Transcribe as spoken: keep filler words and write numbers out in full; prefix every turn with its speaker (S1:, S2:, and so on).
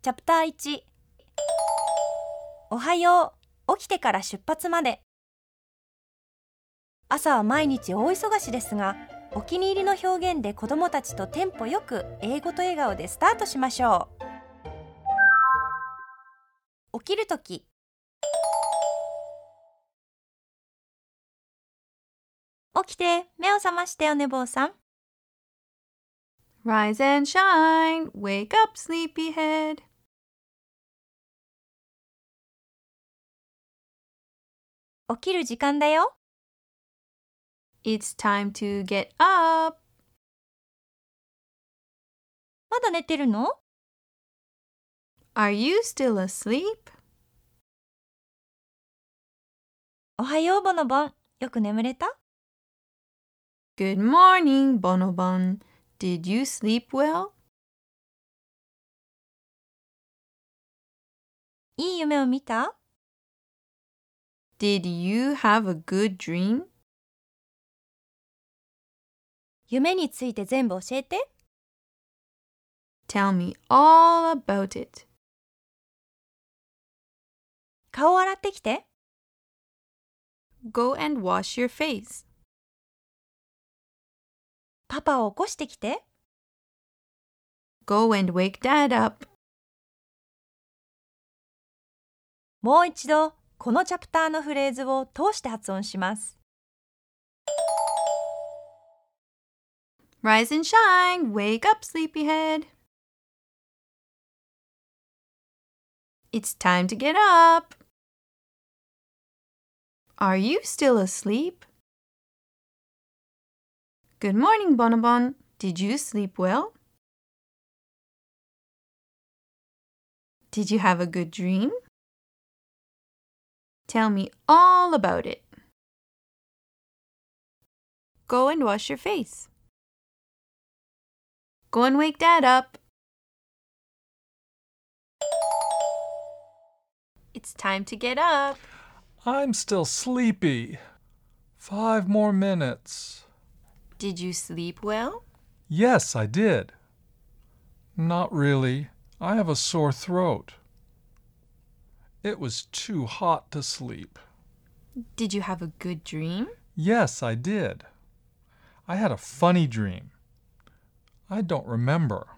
S1: チャプターいち。おはよう、起きてから出発まで。朝は毎日大忙しですが、お気に入りの表現で子どもたちとテンポよく英語と笑顔でスタートしましょう。起きるとき。起きて、目を覚ましてお寝坊さん。
S2: Rise and shine, wake up, sleepyhead.
S1: 起きる時間だよ。
S2: It's time to get up.
S1: まだ寝てるの？
S2: Are you still asleep?
S1: おはようボノボン、よく眠れた？
S2: Good morning, Bonobon. Did you sleep well?
S1: いい夢を見た？
S2: Did you have a good dream?
S1: 夢について全部教えて。
S2: Tell me all about it.
S1: 顔を洗ってきて。
S2: Go and wash your face.
S1: パパを起こしてきて。
S2: Go and wake Dad up.
S1: もう一度、このチャプターのフレーズを通して発音します。
S2: Rise and shine, wake up, sleepyhead. It's time to get up. Are you still asleep? Good morning, Bonobon. Did you sleep well? Did you have a good dream? Tell me all about it. Go and wash your face. Go and wake Dad up. It's time to get up.
S3: I'm still sleepy. Five more minutes.
S2: Did you sleep well?
S3: Yes, I did. Not really. I have a sore throat. It was too hot to sleep.
S2: Did you have a good dream?
S3: Yes, I did. I had a funny dream. I don't remember.